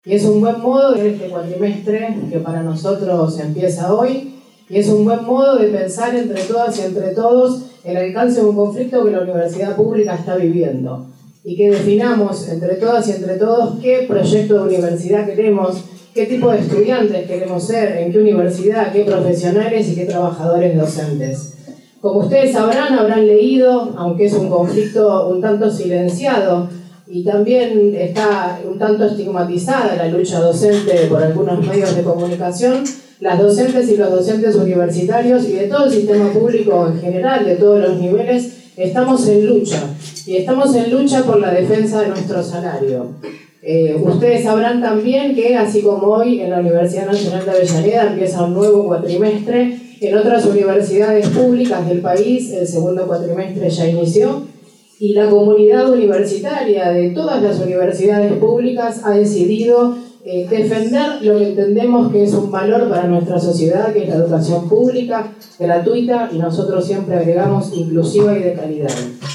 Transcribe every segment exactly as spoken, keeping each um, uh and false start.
Y es un buen modo de este cuatrimestre que para nosotros empieza hoy, y es un buen modo de pensar entre todas y entre todos el alcance de un conflicto que la universidad pública está viviendo, y que definamos entre todas y entre todos qué proyecto de universidad queremos, qué tipo de estudiantes queremos ser, en qué universidad, qué profesionales y qué trabajadores docentes. Como ustedes sabrán, habrán leído, aunque es un conflicto un tanto silenciado, y también está un tanto estigmatizada la lucha docente por algunos medios de comunicación, las docentes y los docentes universitarios y de todo el sistema público en general, de todos los niveles, estamos en lucha. Y estamos en lucha por la defensa de nuestro salario. Eh, ustedes sabrán también que, así como hoy en la Universidad Nacional de Avellaneda empieza un nuevo cuatrimestre, en otras universidades públicas del país el segundo cuatrimestre ya inició, y la comunidad universitaria de todas las universidades públicas ha decidido eh, defender lo que entendemos que es un valor para nuestra sociedad, que es la educación pública, gratuita, y nosotros siempre agregamos inclusiva y de calidad.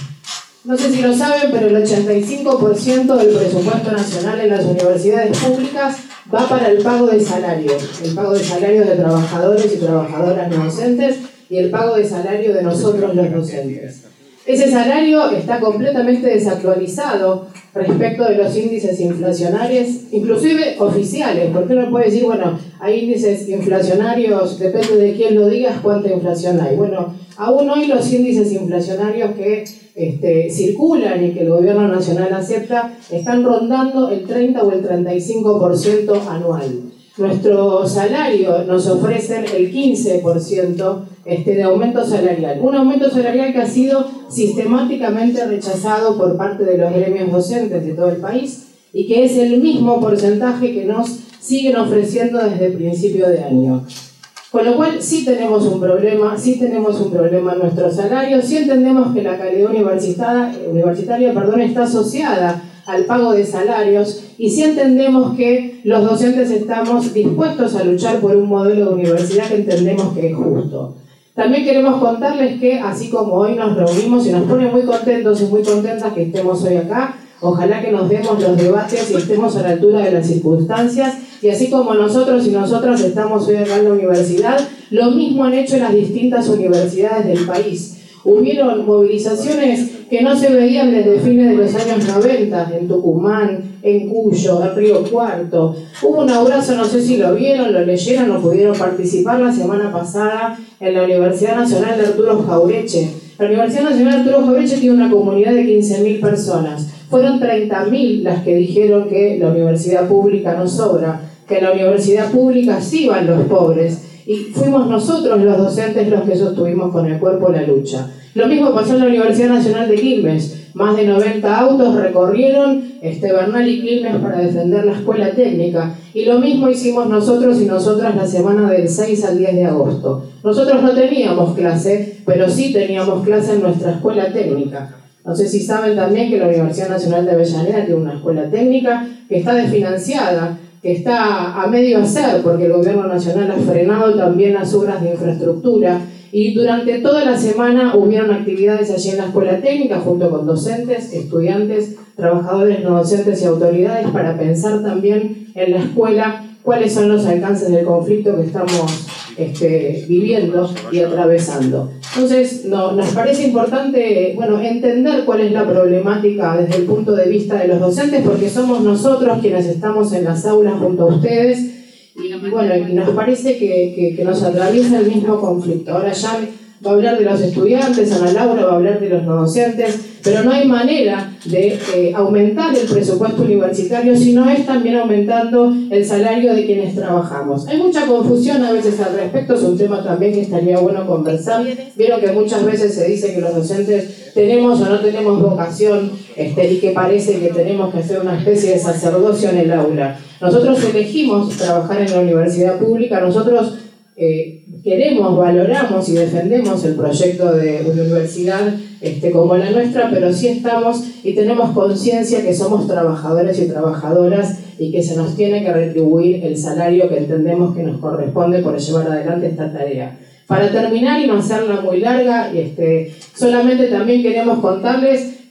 No sé si lo saben, pero el ochenta y cinco por ciento del presupuesto nacional en las universidades públicas va para el pago de salarios, el pago de salarios de trabajadores y trabajadoras no docentes y el pago de salario de nosotros los docentes. Ese salario está completamente desactualizado respecto de los índices inflacionarios, inclusive oficiales, porque uno puede decir, bueno, hay índices inflacionarios, depende de quién lo digas, cuánta inflación hay. Bueno, aún hoy los índices inflacionarios que este, circulan y que el gobierno nacional acepta están rondando el treinta o el treinta y cinco por ciento anual. Nuestro salario nos ofrecen el quince por ciento este, de aumento salarial. Un aumento salarial que ha sido sistemáticamente rechazado por parte de los gremios docentes de todo el país y que es el mismo porcentaje que nos siguen ofreciendo desde el principio de año. Con lo cual sí tenemos un problema, sí tenemos un problema en nuestro salario, sí entendemos que la calidad universitaria, universitaria perdón, está asociada al pago de salarios, y sí entendemos que los docentes estamos dispuestos a luchar por un modelo de universidad que entendemos que es justo. También queremos contarles que, así como hoy nos reunimos y nos pone muy contentos y muy contentas que estemos hoy acá, ojalá que nos demos los debates y estemos a la altura de las circunstancias, y así como nosotros y nosotras estamos hoy acá en la universidad, lo mismo han hecho las distintas universidades del país. Hubieron movilizaciones que no se veían desde fines de los años noventa, en Tucumán, en Cuyo, en Río Cuarto. Hubo un abrazo, no sé si lo vieron, lo leyeron o pudieron participar la semana pasada en la Universidad Nacional de Arturo Jaureche. La Universidad Nacional de Arturo Jaureche tiene una comunidad de quince mil personas. Fueron treinta mil las que dijeron que la universidad pública no sobra, que en la universidad pública sí van los pobres. Y fuimos nosotros los docentes los que sostuvimos con el cuerpo la lucha. Lo mismo pasó en la Universidad Nacional de Quilmes. Más de noventa autos recorrieron este, Bernal y Quilmes para defender la escuela técnica. Y lo mismo hicimos nosotros y nosotras la semana del seis al diez de agosto. Nosotros no teníamos clase, pero sí teníamos clase en nuestra escuela técnica. No sé si saben también que la Universidad Nacional de Avellaneda tiene una escuela técnica que está desfinanciada, que está a medio hacer, porque el gobierno nacional ha frenado también las obras de infraestructura, y durante toda la semana hubieron actividades allí en la escuela técnica junto con docentes, estudiantes, trabajadores no docentes y autoridades para pensar también en la escuela cuáles son los alcances del conflicto que estamos este, viviendo y atravesando. Entonces, no, nos parece importante bueno, entender cuál es la problemática desde el punto de vista de los docentes, porque somos nosotros quienes estamos en las aulas junto a ustedes, y, y bueno, y nos parece que, que, que nos atraviesa el mismo conflicto. Ahora ya va a hablar de los estudiantes, Ana Laura va a hablar de los no docentes, pero no hay manera de eh, aumentar el presupuesto universitario si no es también aumentando el salario de quienes trabajamos. Hay mucha confusión a veces al respecto, es un tema también que estaría bueno conversar. Vieron que muchas veces se dice que los docentes tenemos o no tenemos vocación este, y que parece que tenemos que hacer una especie de sacerdocio en el aula. Nosotros elegimos trabajar en la universidad pública, nosotros Eh, queremos, valoramos y defendemos el proyecto de una universidad este, como la nuestra, pero sí estamos y tenemos conciencia que somos trabajadores y trabajadoras y que se nos tiene que retribuir el salario que entendemos que nos corresponde por llevar adelante esta tarea. Para terminar y no hacerla muy larga, este, solamente también queremos contarles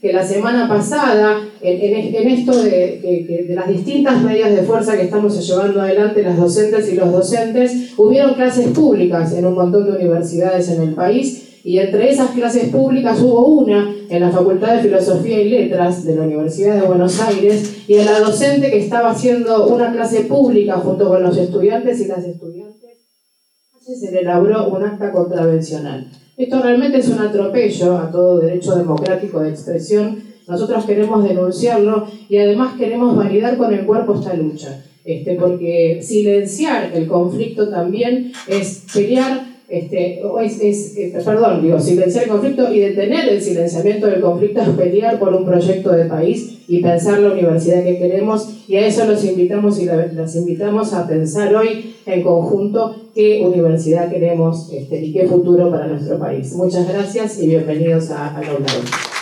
que la semana pasada, en, en, en esto de, que, que de las distintas medidas de fuerza que estamos llevando adelante las docentes y los docentes, hubieron clases públicas en un montón de universidades en el país, y entre esas clases públicas hubo una en la Facultad de Filosofía y Letras de la Universidad de Buenos Aires, y en la docente que estaba haciendo una clase pública junto con los estudiantes y las estudiantes, se le elaboró un acta contravencional. Esto realmente es un atropello a todo derecho democrático de expresión. Nosotros queremos denunciarlo y además queremos validar con el cuerpo esta lucha, este, porque silenciar el conflicto también es pelear. Este, es, es, eh, perdón, digo, silenciar el conflicto y detener el silenciamiento del conflicto es pelear por un proyecto de país y pensar la universidad que queremos, y a eso los invitamos y la, las invitamos a pensar hoy en conjunto qué universidad queremos este, y qué futuro para nuestro país. Muchas gracias y bienvenidos a, a la UNAM.